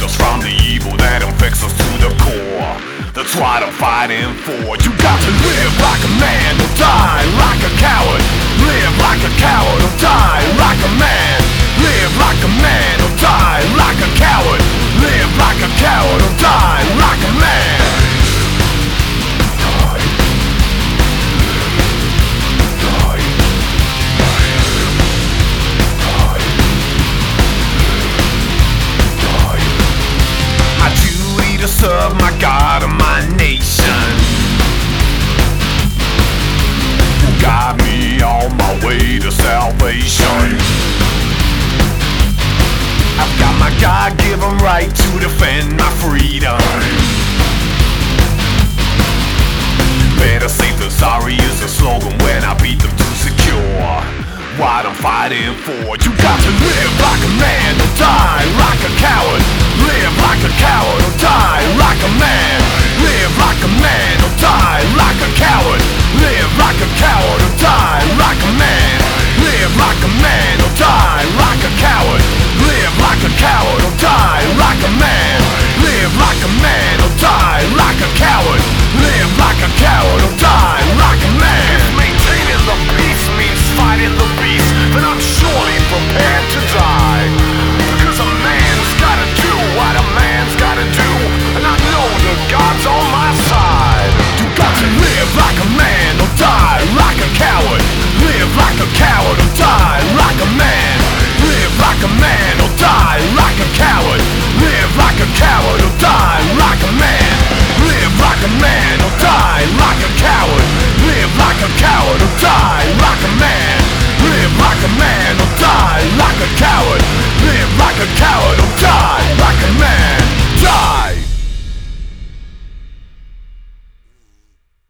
us from the evil that infects us to the core. That's what I'm fighting for. You got to live like a man or die like a coward. Live like a coward or die like a man. Live like a man or die like a coward. Live like a coward or die like a man. To serve my God and my nation, will guide me on my way to salvation. I've got my God-given right to defend my freedom. Better safe than sorry is the slogan when I beat them to secure what I'm fighting for. You got to live like a man or die like a coward. Live like a coward or die like a man. Live like a man or die like a coward. Live like a coward or die like a man. Live like a man or die like a coward. Live like a coward or die like a man. Live like a man or die like a coward. Live like a coward or die like a man. If maintaining the peace means fighting the beast, then I'm surely prepared to die. Because a man's gotta do what a man's gotta do, and I know that God's on my side. You got to live like a man or die like a coward. Live like a coward or die like a man. Live like a man or die like a coward. Live like a coward or die like a man. Live like a man or die like a coward. Live like a coward or die like a man. Live like a man or die like a coward. Live like a coward